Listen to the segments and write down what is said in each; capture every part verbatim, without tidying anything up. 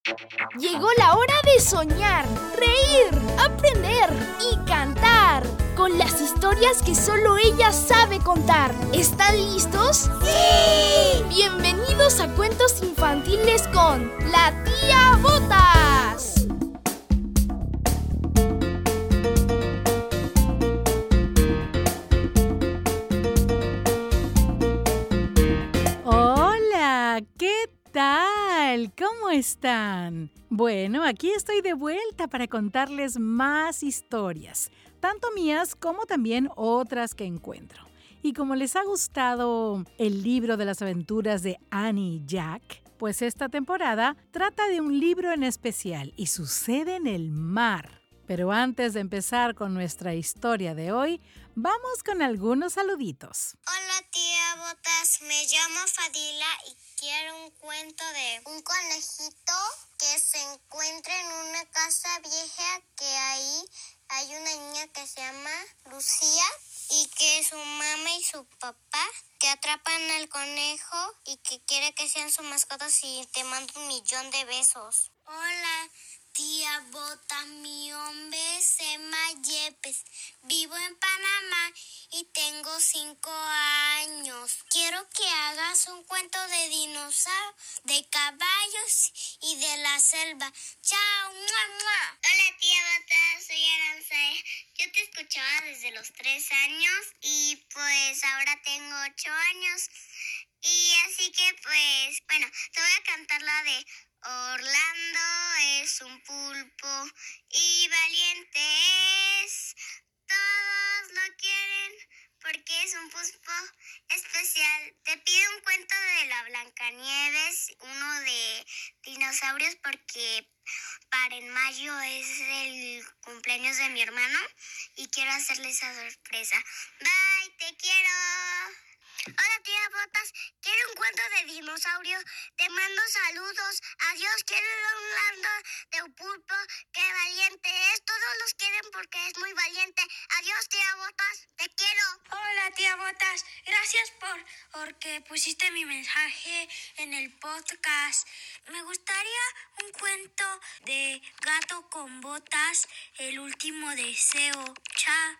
Llegó la hora de soñar, reír, aprender y cantar con las historias que solo ella sabe contar. ¿Están listos? ¡Sí! Bienvenidos a Cuentos Infantiles con la Tía Botas. Hola, ¿qué tal? ¿Cómo están? Bueno, aquí estoy de vuelta para contarles más historias, tanto mías como también otras que encuentro. Y como les ha gustado el libro de las aventuras de Annie y Jack, pues esta temporada trata de un libro en especial y sucede en el mar. Pero antes de empezar con nuestra historia de hoy, vamos con algunos saluditos. Hola tía Botas, me llamo Fadila y quiero un cuento de un conejito que se encuentra en una casa vieja, que ahí hay una niña que se llama Lucía y que su mamá y su papá que atrapan al conejo y que quiere que sean sus mascotas, y te mando un millón de besos. Hola tía Bota, mi nombre es Emma Yepes, vivo en Panamá y tengo cinco años. Quiero que hagas un cuento de dinosaurios, de caballos y de la selva. ¡Chao! ¡Mua, mua! Hola tía Bota, soy Aranzaya. Yo te escuchaba desde los tres años y pues ahora tengo ocho años. Y así que pues, bueno, te voy a cantar la de Orlando es un pulpo y valiente es. Todos lo quieren porque es un pulpo especial. Te pido un cuento de la Blancanieves, uno de dinosaurios, porque para en mayo es el cumpleaños de mi hermano y quiero hacerle esa sorpresa. Bye, te quiero. Hola tía Botas, quiero un cuento de dinosaurio, te mando saludos, adiós, quiero un Orlando de un pulpo, qué valiente es, todos los quieren porque es muy valiente, adiós tía Botas, te quiero. Hola tía Botas, gracias por porque pusiste mi mensaje en el podcast. Me gustaría un cuento de Gato con Botas, el último deseo. Chao.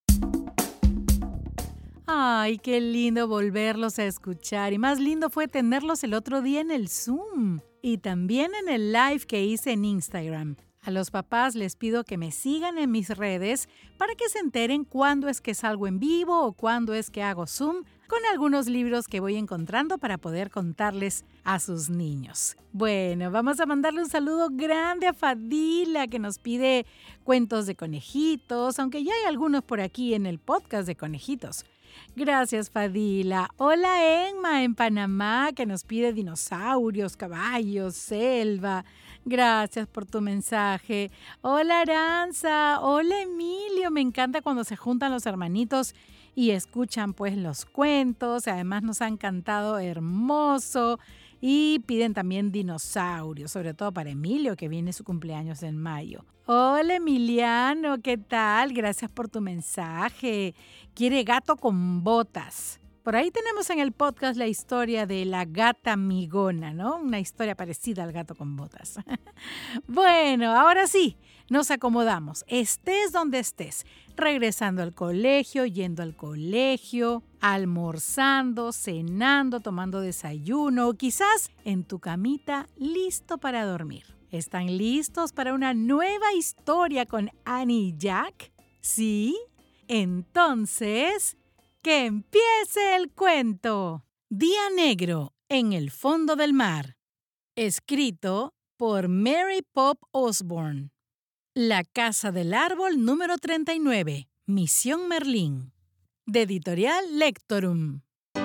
Ay, qué lindo volverlos a escuchar, y más lindo fue tenerlos el otro día en el Zoom y también en el live que hice en Instagram. A los papás les pido que me sigan en mis redes para que se enteren cuándo es que salgo en vivo o cuándo es que hago Zoom con algunos libros que voy encontrando para poder contarles a sus niños. Bueno, vamos a mandarle un saludo grande a Fadila, que nos pide cuentos de conejitos, aunque ya hay algunos por aquí en el podcast de conejitos. Gracias, Fadila. Hola, Emma, en Panamá, que nos pide dinosaurios, caballos, selva. Gracias por tu mensaje. Hola, Aranza. Hola, Emilio. Me encanta cuando se juntan los hermanitos y escuchan pues los cuentos. Además nos han cantado hermoso y piden también dinosaurios, sobre todo para Emilio, que viene su cumpleaños en mayo. Hola Emiliano, ¿qué tal? Gracias por tu mensaje. Quiere gato con botas. Por ahí tenemos en el podcast la historia de la gata migona, ¿no? Una historia parecida al gato con botas. Bueno, ahora sí, nos acomodamos. Estés donde estés, regresando al colegio, yendo al colegio, almorzando, cenando, tomando desayuno o quizás en tu camita listo para dormir. ¿Están listos para una nueva historia con Annie y Jack? ¿Sí? Entonces, ¡que empiece el cuento! Día negro en el fondo del mar. Escrito por Mary Pop Osborne. La casa del árbol número treinta y nueve. Misión Merlín. De Editorial Lectorum.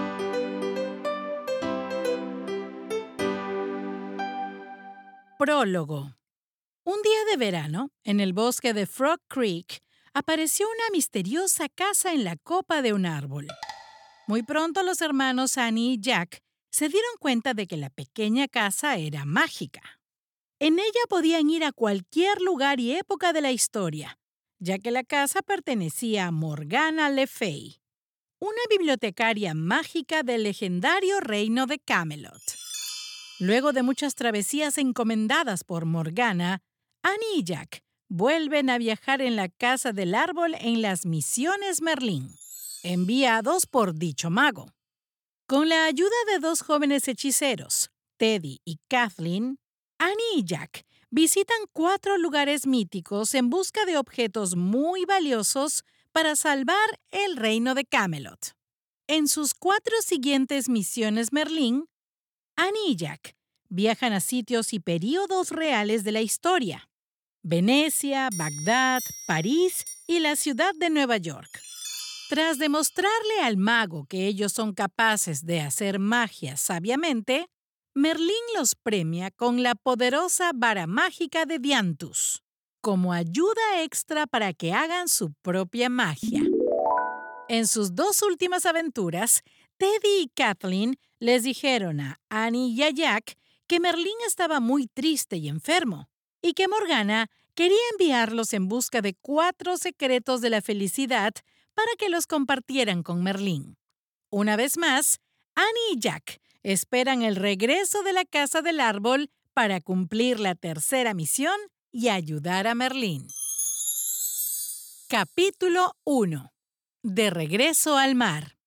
Prólogo. Un día de verano, en el bosque de Frog Creek, apareció una misteriosa casa en la copa de un árbol. Muy pronto los hermanos Annie y Jack se dieron cuenta de que la pequeña casa era mágica. En ella podían ir a cualquier lugar y época de la historia, ya que la casa pertenecía a Morgana Le Fay, una bibliotecaria mágica del legendario reino de Camelot. Luego de muchas travesías encomendadas por Morgana, Annie y Jack vuelven a viajar en la Casa del Árbol en las Misiones Merlín, enviados por dicho mago. Con la ayuda de dos jóvenes hechiceros, Teddy y Kathleen, Annie y Jack visitan cuatro lugares míticos en busca de objetos muy valiosos para salvar el reino de Camelot. En sus cuatro siguientes misiones Merlín, Annie y Jack viajan a sitios y períodos reales de la historia: Venecia, Bagdad, París y la ciudad de Nueva York. Tras demostrarle al mago que ellos son capaces de hacer magia sabiamente, Merlín los premia con la poderosa vara mágica de Dianthus, como ayuda extra para que hagan su propia magia. En sus dos últimas aventuras, Teddy y Kathleen les dijeron a Annie y a Jack que Merlín estaba muy triste y enfermo, y que Morgana quería enviarlos en busca de cuatro secretos de la felicidad para que los compartieran con Merlín. Una vez más, Annie y Jack esperan el regreso de la Casa del Árbol para cumplir la tercera misión y ayudar a Merlín. Capítulo uno. De regreso al mar.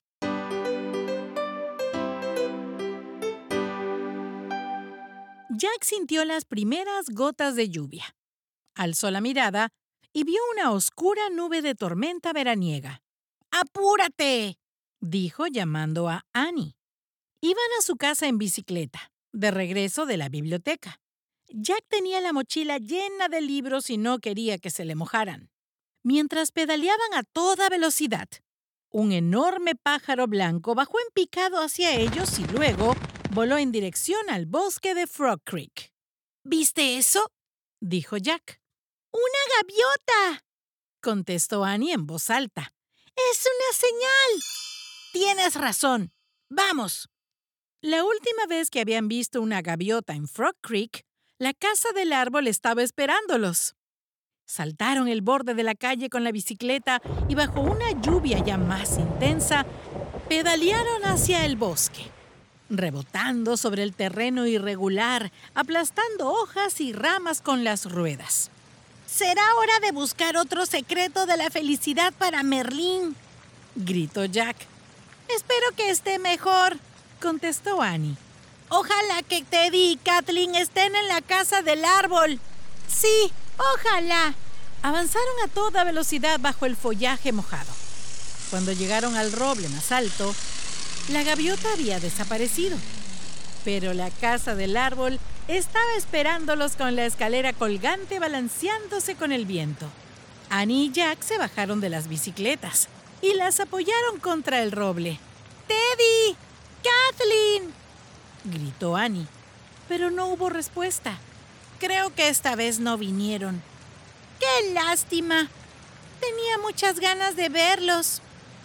Jack sintió las primeras gotas de lluvia. Alzó la mirada y vio una oscura nube de tormenta veraniega. ¡Apúrate!, dijo llamando a Annie. Iban a su casa en bicicleta, de regreso de la biblioteca. Jack tenía la mochila llena de libros y no quería que se le mojaran. Mientras pedaleaban a toda velocidad, un enorme pájaro blanco bajó en picado hacia ellos y luego voló en dirección al bosque de Frog Creek. ¿Viste eso?, dijo Jack. ¡Una gaviota!, contestó Annie en voz alta. ¡Es una señal! Tienes razón. ¡Vamos! La última vez que habían visto una gaviota en Frog Creek, la Casa del Árbol estaba esperándolos. Saltaron el borde de la calle con la bicicleta y bajo una lluvia ya más intensa, pedalearon hacia el bosque, rebotando sobre el terreno irregular, aplastando hojas y ramas con las ruedas. «Será hora de buscar otro secreto de la felicidad para Merlín», gritó Jack. «Espero que esté mejor», contestó Annie. «Ojalá que Teddy y Kathleen estén en la Casa del Árbol». «Sí, ojalá». Avanzaron a toda velocidad bajo el follaje mojado. Cuando llegaron al roble más alto, la gaviota había desaparecido. Pero la Casa del Árbol estaba esperándolos con la escalera colgante balanceándose con el viento. Annie y Jack se bajaron de las bicicletas y las apoyaron contra el roble. «¡Teddy! ¡Kathleen!», gritó Annie, pero no hubo respuesta. «Creo que esta vez no vinieron». «¡Qué lástima! Tenía muchas ganas de verlos».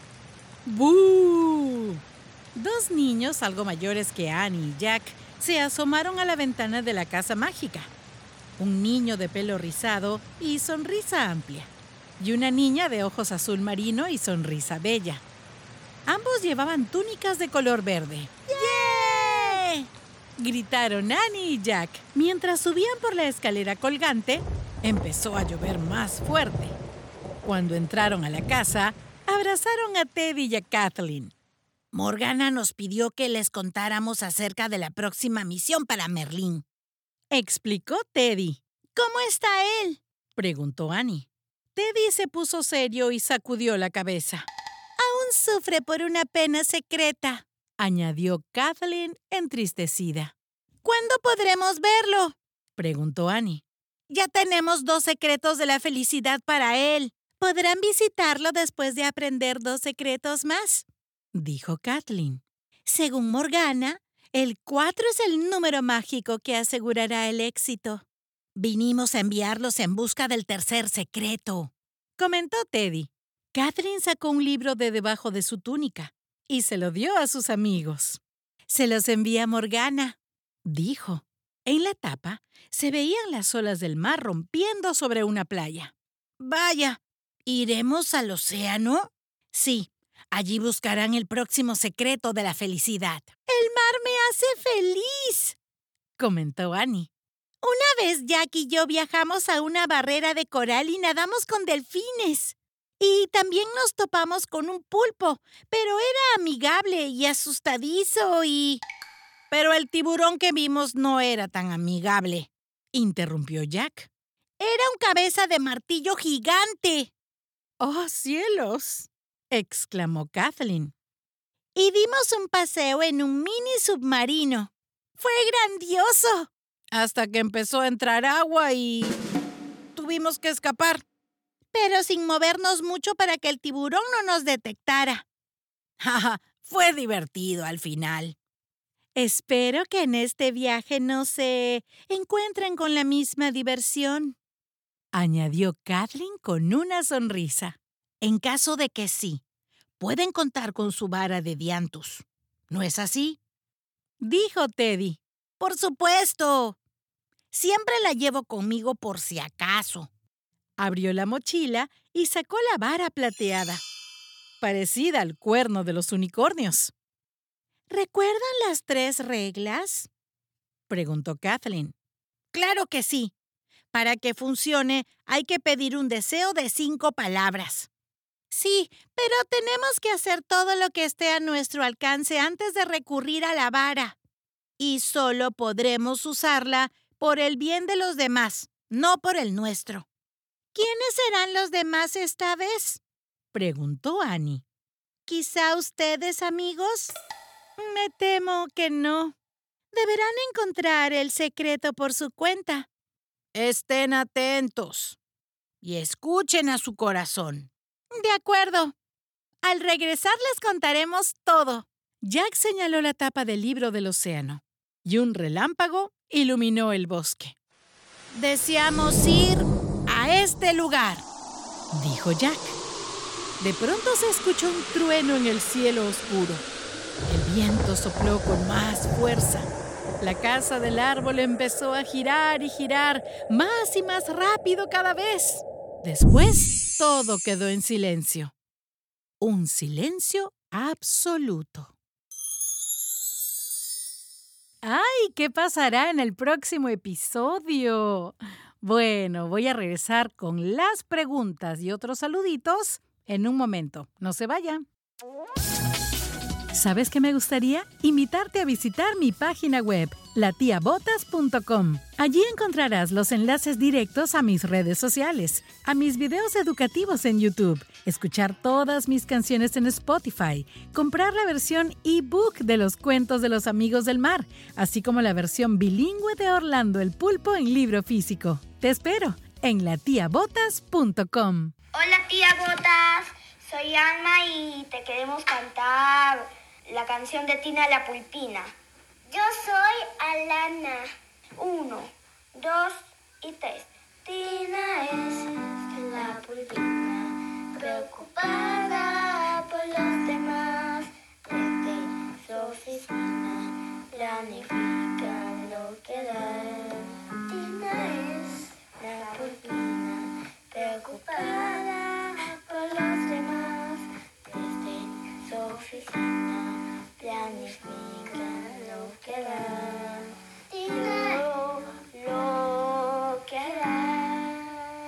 ¡Bú! Dos niños algo mayores que Annie y Jack se asomaron a la ventana de la casa mágica. Un niño de pelo rizado y sonrisa amplia, y una niña de ojos azul marino y sonrisa bella. Ambos llevaban túnicas de color verde. ¡Yeah!, gritaron Annie y Jack. Mientras subían por la escalera colgante, empezó a llover más fuerte. Cuando entraron a la casa, abrazaron a Teddy y a Kathleen. «Morgana nos pidió que les contáramos acerca de la próxima misión para Merlín», explicó Teddy. «¿Cómo está él?», preguntó Annie. Teddy se puso serio y sacudió la cabeza. «Aún sufre por una pena secreta», añadió Kathleen entristecida. «¿Cuándo podremos verlo?», preguntó Annie. «Ya tenemos dos secretos de la felicidad para él. Podrán visitarlo después de aprender dos secretos más», dijo Kathleen. «Según Morgana, el cuatro es el número mágico que asegurará el éxito. Vinimos a enviarlos en busca del tercer secreto», comentó Teddy. Kathleen sacó un libro de debajo de su túnica y se lo dio a sus amigos. «Se los envía Morgana», dijo. En la tapa se veían las olas del mar rompiendo sobre una playa. «Vaya, ¿iremos al océano?». «Sí, allí buscarán el próximo secreto de la felicidad». «El mar me hace feliz», comentó Annie. Una vez Jack y yo viajamos a una barrera de coral y nadamos con delfines. Y también nos topamos con un pulpo, pero era amigable y asustadizo y... Pero el tiburón que vimos no era tan amigable, interrumpió Jack. Era un cabeza de martillo gigante. ¡Oh, cielos!, exclamó Kathleen. Y dimos un paseo en un mini submarino. ¡Fue grandioso! Hasta que empezó a entrar agua y... tuvimos que escapar. Pero sin movernos mucho para que el tiburón no nos detectara. ¡Ja! Fue divertido al final. Espero que en este viaje no se encuentren con la misma diversión, añadió Kathleen con una sonrisa. En caso de que sí, pueden contar con su vara de diantus. ¿No es así?, dijo Teddy. Por supuesto. Siempre la llevo conmigo por si acaso. Abrió la mochila y sacó la vara plateada, parecida al cuerno de los unicornios. ¿Recuerdan las tres reglas?, preguntó Kathleen. Claro que sí. Para que funcione, hay que pedir un deseo de cinco palabras. Sí, pero tenemos que hacer todo lo que esté a nuestro alcance antes de recurrir a la vara. Y solo podremos usarla por el bien de los demás, no por el nuestro. ¿Quiénes serán los demás esta vez?, preguntó Annie. ¿Quizá ustedes, amigos? Me temo que no. Deberán encontrar el secreto por su cuenta. Estén atentos y escuchen a su corazón. De acuerdo. Al regresar les contaremos todo. Jack señaló la tapa del libro del océano y un relámpago iluminó el bosque. Deseamos ir a este lugar, dijo Jack. De pronto se escuchó un trueno en el cielo oscuro. El viento sopló con más fuerza. La casa del árbol empezó a girar y girar, más y más rápido cada vez. Después, todo quedó en silencio. Un silencio absoluto. ¡Ay! ¿Qué pasará en el próximo episodio? Bueno, voy a regresar con las preguntas y otros saluditos en un momento. No se vayan. ¿Sabes qué me gustaría? Invitarte a visitar mi página web, la tía botas punto com. Allí encontrarás los enlaces directos a mis redes sociales, a mis videos educativos en YouTube, escuchar todas mis canciones en Spotify, comprar la versión ebook de los cuentos de los amigos del mar, así como la versión bilingüe de Orlando el Pulpo en libro físico. Te espero en la tía botas punto com. Hola, tía Botas. Soy Alma y te queremos cantar la canción de Tina la Pulpina. Yo soy Alana. Uno, dos y tres. Tina es la pulpina, preocupada por los demás. Desde su oficina planifica lo que da. Tina es la pulpina, preocupada por los demás. Desde su oficina planifica lo que da. Tina lo, lo que da.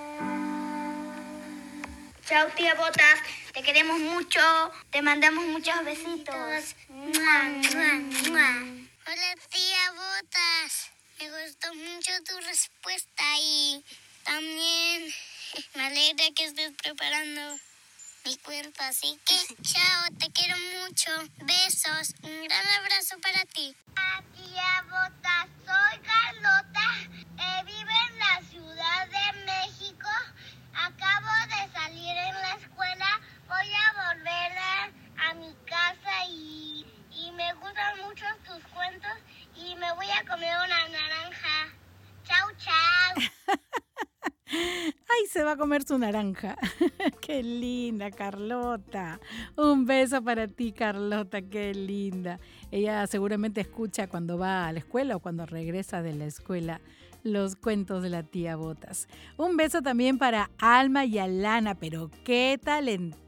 Chao, tía Botas. Te queremos mucho. Te mandamos muchos besitos. ¡Mua, mua, mua! Hola, tía Botas. Me gustó mucho tu respuesta y también me alegra que estés preparando mi cuerpo, así que chao, te quiero mucho. Besos, un gran abrazo para ti. Tía Botas, soy Carlota, eh, vivo en la Ciudad de México. Acabo de salir en la escuela, voy a volver a, a mi casa y, y me gustan mucho tus cuentos y me voy a comer una naranja. Chao, chao. ¡Ay, se va a comer su naranja! ¡Qué linda, Carlota! Un beso para ti, Carlota, qué linda. Ella seguramente escucha cuando va a la escuela o cuando regresa de la escuela los cuentos de la tía Botas. Un beso también para Alma y Alana, pero qué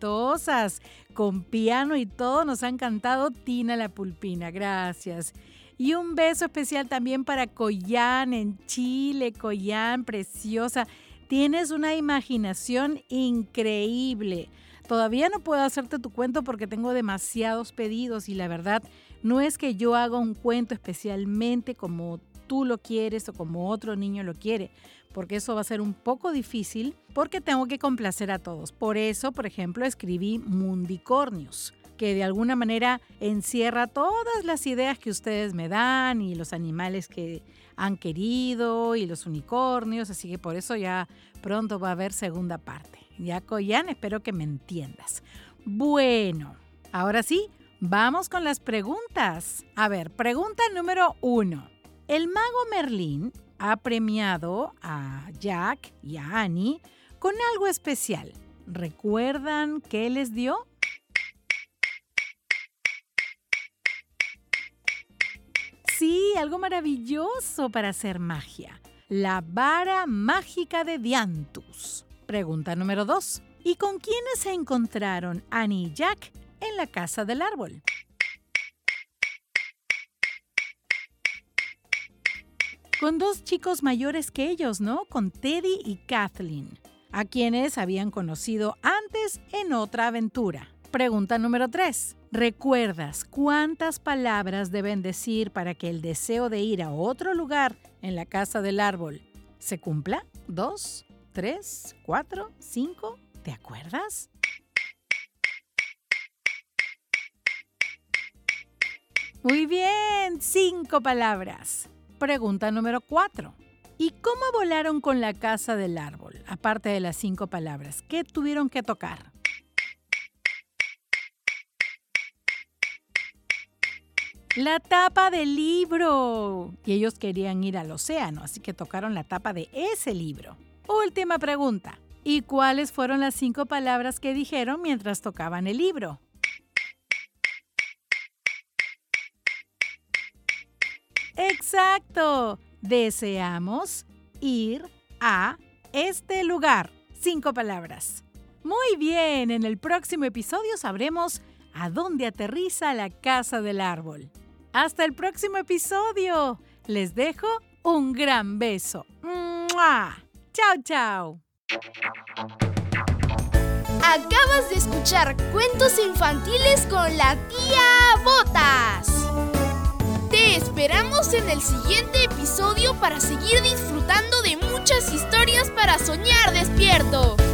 talentosas. Con piano y todo nos han cantado Tina la Pulpina. Gracias. Y un beso especial también para Coyán en Chile. Coyán, preciosa. Tienes una imaginación increíble. Todavía no puedo hacerte tu cuento porque tengo demasiados pedidos y la verdad no es que yo haga un cuento especialmente como tú lo quieres o como otro niño lo quiere, porque eso va a ser un poco difícil porque tengo que complacer a todos. Por eso, por ejemplo, escribí Mundicornios, que de alguna manera encierra todas las ideas que ustedes me dan y los animales que han querido y los unicornios, así que por eso ya pronto va a haber segunda parte. Ya, Coyán, espero que me entiendas. Bueno, ahora sí, vamos con las preguntas. A ver, pregunta número uno. El mago Merlín ha premiado a Jack y a Annie con algo especial. ¿Recuerdan qué les dio? Sí, algo maravilloso para hacer magia. La vara mágica de Dianthus. Pregunta número dos. ¿Y con quiénes se encontraron Annie y Jack en la casa del árbol? Con dos chicos mayores que ellos, ¿no? Con Teddy y Kathleen, a quienes habían conocido antes en otra aventura. Pregunta número tres. ¿Recuerdas cuántas palabras deben decir para que el deseo de ir a otro lugar en la casa del árbol se cumpla? ¿Dos? ¿Tres? ¿Cuatro? ¿Cinco? ¿Te acuerdas? Muy bien, cinco palabras. Pregunta número cuatro. ¿Y cómo volaron con la casa del árbol? Aparte de las cinco palabras, ¿qué tuvieron que tocar? La tapa del libro. Y ellos querían ir al océano, así que tocaron la tapa de ese libro. Última pregunta. ¿Y cuáles fueron las cinco palabras que dijeron mientras tocaban el libro? ¡Exacto! Deseamos ir a este lugar. Cinco palabras. Muy bien, en el próximo episodio sabremos a dónde aterriza la casa del árbol. ¡Hasta el próximo episodio! Les dejo un gran beso. ¡Mua! ¡Chao, chao! Acabas de escuchar Cuentos Infantiles con la Tía Botas. Te esperamos en el siguiente episodio para seguir disfrutando de muchas historias para soñar despierto.